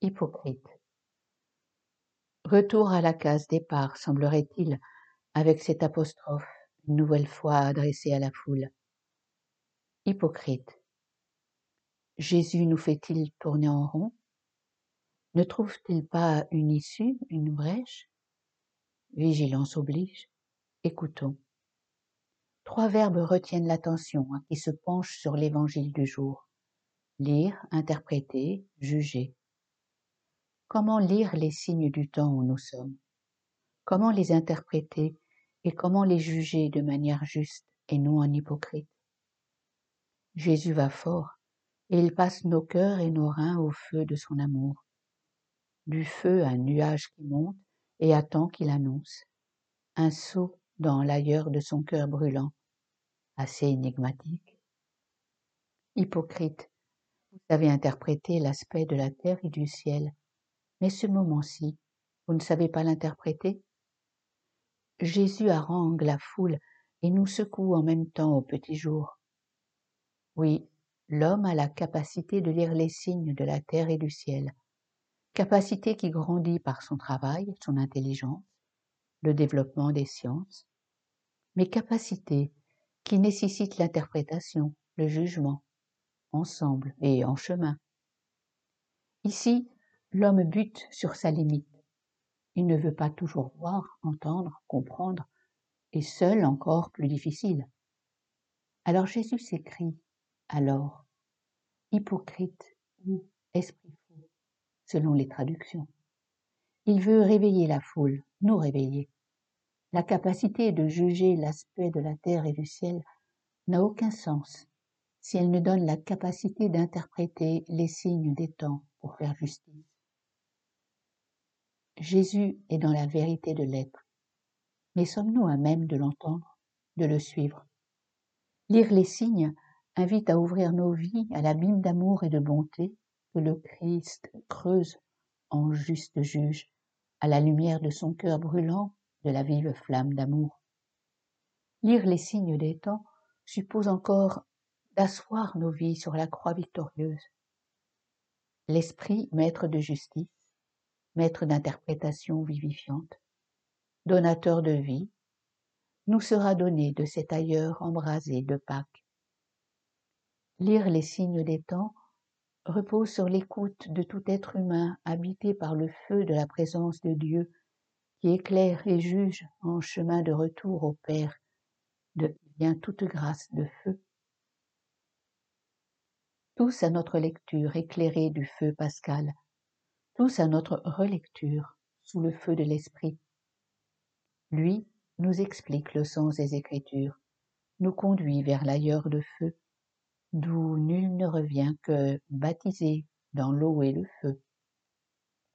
Hypocrite. Retour à la case départ, semblerait-il, avec cette apostrophe, une nouvelle fois adressée à la foule. Hypocrite. Jésus nous fait-il tourner en rond? Ne trouve-t-il pas une issue, une brèche? Vigilance oblige. Écoutons. 3 verbes retiennent l'attention qui se penche sur l'évangile du jour. Lire, interpréter, juger. Comment lire les signes du temps où nous sommes? Comment les interpréter et comment les juger de manière juste et non en hypocrite? Jésus va fort et il passe nos cœurs et nos reins au feu de son amour. Du feu un nuage qui monte et attend qu'il annonce. Un saut dans l'ailleurs de son cœur brûlant, assez énigmatique. Hypocrite, vous savez interpréter l'aspect de la terre et du ciel, mais ce moment-ci, vous ne savez pas l'interpréter? Jésus harangue la foule et nous secoue en même temps au petit jour. Oui, l'homme a la capacité de lire les signes de la terre et du ciel, capacité qui grandit par son travail, son intelligence, le développement des sciences, mais capacité qui nécessite l'interprétation, le jugement, ensemble et en chemin. Ici, l'homme bute sur sa limite. Il ne veut pas toujours voir, entendre, comprendre, et seul encore plus difficile. Alors Jésus s'écrie, alors, hypocrite ou esprit fou, selon les traductions. Il veut réveiller la foule, nous réveiller. La capacité de juger l'aspect de la terre et du ciel n'a aucun sens si elle ne donne la capacité d'interpréter les signes des temps pour faire justice. Jésus est dans la vérité de l'être, mais sommes-nous à même de l'entendre, de le suivre? Lire les signes invite à ouvrir nos vies à l'abîme d'amour et de bonté que le Christ creuse en juste juge, à la lumière de son cœur brûlant de la vive flamme d'amour. Lire les signes des temps suppose encore d'asseoir nos vies sur la croix victorieuse. L'Esprit, maître de justice, maître d'interprétation vivifiante, donateur de vie, nous sera donné de cet ailleurs embrasé de Pâques. Lire les signes des temps repose sur l'écoute de tout être humain habité par le feu de la présence de Dieu qui éclaire et juge en chemin de retour au Père de qui vient toute grâce de feu. Tous à notre lecture éclairée du feu pascal, tous à notre relecture sous le feu de l'Esprit. Lui nous explique le sens des Écritures, nous conduit vers l'ailleurs de feu, d'où nul ne revient que baptisé dans l'eau et le feu.